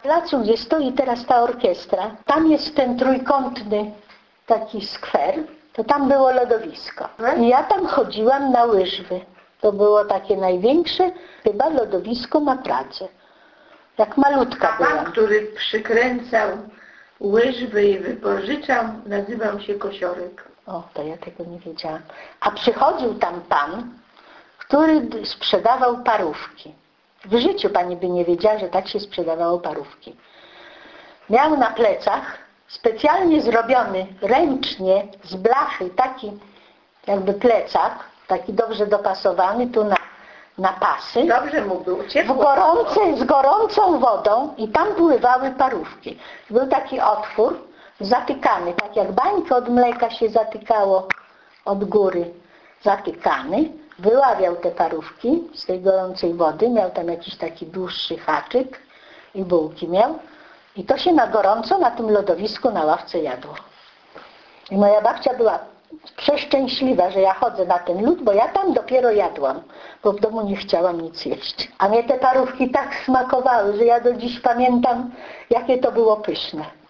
placu, gdzie stoi teraz ta orkiestra, tam jest ten trójkątny taki skwer, to tam było lodowisko. I ja tam chodziłam na łyżwy. To było takie największe chyba lodowisko na Pradze. Jak malutka A pan, byłam. który przykręcał łyżwy i wypożyczał, nazywał się Kosiorek. O, to ja tego nie wiedziałam. A przychodził tam pan, który sprzedawał parówki. W życiu pani by nie wiedziała, że tak się sprzedawało parówki. Miał na plecach specjalnie zrobiony ręcznie z blachy taki jakby plecak, taki dobrze dopasowany tu na pasy. Dobrze mu było, ciepło. Z gorącą wodą i tam pływały parówki. Był taki otwór zatykany, tak jak bańkę od mleka się zatykało od góry, zatykany. Wyławiał te parówki z tej gorącej wody, miał tam jakiś taki dłuższy haczyk i bułki miał. I to się na gorąco na tym lodowisku na ławce jadło. I moja babcia była przeszczęśliwa, że ja chodzę na ten lód, bo ja tam dopiero jadłam, bo w domu nie chciałam nic jeść. A mnie te parówki tak smakowały, że ja do dziś pamiętam, jakie to było pyszne.